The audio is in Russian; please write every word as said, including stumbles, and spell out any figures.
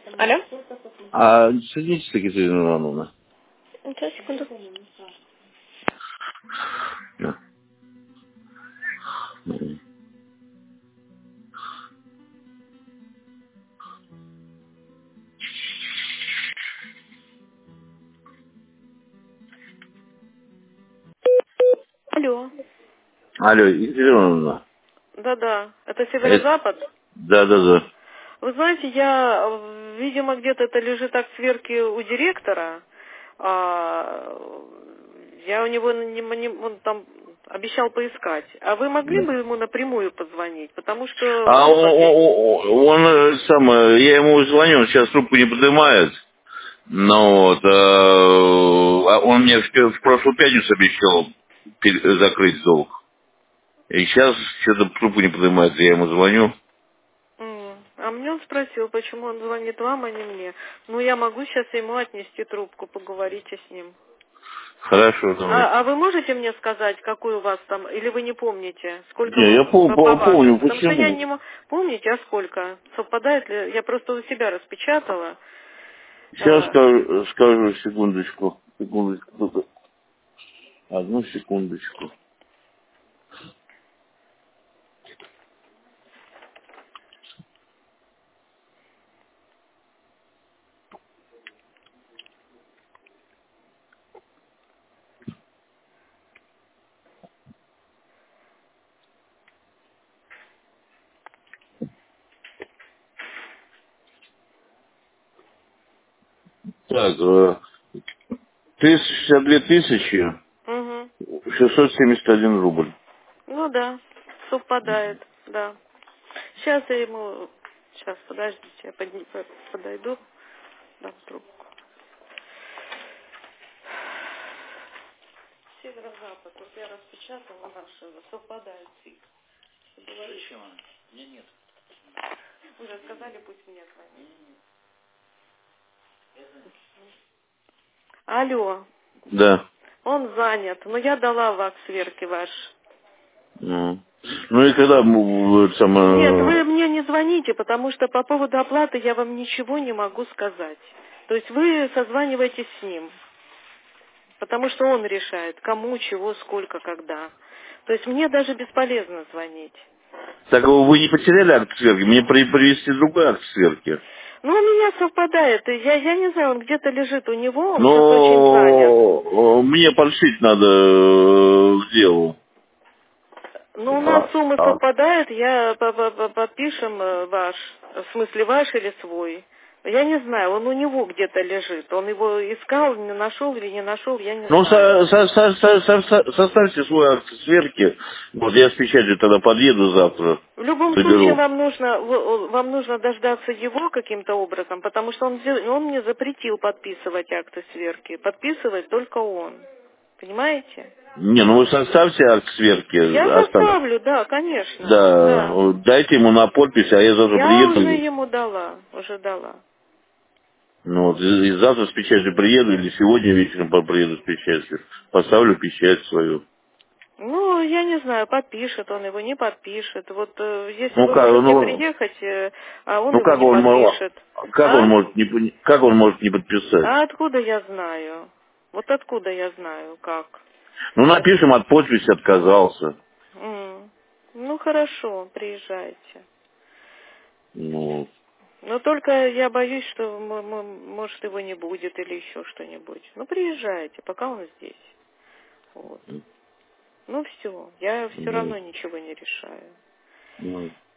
Алло? А соедините с Екатериной Ивановной. Сейчас, секунду. Да. Мгм. Алло. Алло, Екатерина Ивановна. Да-да. Это Это... северо-запад? Да, да, да. Вы знаете, я, э, видимо, где-то это лежит так в сверке у директора. А, я у него не, не- он там обещал поискать. А вы могли бы ему напрямую позвонить? Потому что А он в он, последний... он, он, э, сам, э, я ему звоню, он сейчас трубку не поднимает. Ну вот, э, а он мне в, пе- в прошлую пятницу обещал пер- закрыть долг. И сейчас что-то трубку не поднимает, я ему звоню. М. А мне он спросил, почему он звонит вам, а не мне. Ну, я могу сейчас ему отнести трубку, поговорите с ним. Хорошо, давай. А, а вы можете мне сказать, какой у вас там, или вы не помните, сколько Не, я вы пом- по, по пом- вашим? помню, Потому что я почему. не мо- помните, а сколько? Совпадает ли? Я просто у себя распечатала. Сейчас А, скажу, скажу секундочку. Секундочку. Одну секундочку. Так, э, триста шестьдесят две тысячи угу. шестьсот семьдесят один рубль. Ну да, совпадает, да. Сейчас я ему, сейчас, подождите, я подни- по- подойду, дам трубку. Северо-запад, вот я распечатала нашего, совпадает фикс. Зачем она? У меня нет. Вы же сказали, пусть мне звонит. Алло, Да. он занят, но я дала в акт сверки ваш. Ну, ну и когда м, вы там... Нет, э, вы мне не звоните, потому что по поводу оплаты я вам ничего не могу сказать. То есть вы созваниваетесь с ним, потому что он решает, кому, чего, сколько, когда. То есть мне даже бесполезно звонить. Так вы не потеряли акт сверки? Мне при- привезти другой акт сверки. Ну, у меня совпадает. и Я, я не знаю, он где-то лежит у него, он сейчас очень занят. Но э, мне подшить надо э, к делу. Ну, у нас А, сумма а, совпадает, я по- по- по- подпишем э, ваш, в смысле ваш или свой. Я не знаю, он у него где-то лежит. Он его искал, не нашел или не нашел, я не Ну, знаю. со- со- со- со- со- со- составьте свой акт сверки. Вот я с печатью тогда подъеду завтра, В любом случае заберу. вам нужно, в- вам нужно дождаться его каким-то образом, потому что он, взял- он мне запретил подписывать акты сверки. Подписывает только он. Понимаете? Не, ну вы составьте акт сверки, Я оставьте. составлю, да, конечно. Да, Да. вот дайте ему на подпись, а я завтра Я уже приеду. ему дала, уже дала. Ну вот, и, и завтра с печатью приеду, или сегодня вечером по- приеду с печатью. Поставлю печать свою. Ну, я не знаю, подпишет он его, не подпишет. Вот э, если Ну вы как, можете ну, приехать, э, а он ну его как не он мо- подпишет. как он А? может не, пон- как он может не подписать? А откуда я знаю? Вот откуда я знаю, как? Ну напишем, от подписи отказался. М. Ну, хорошо, приезжайте. Ну, Но только я боюсь, что, м- м- может, его не будет или еще что-нибудь. Ну, приезжайте, пока он здесь. Вот. Ну, все, я все ну, равно ничего не решаю. ну.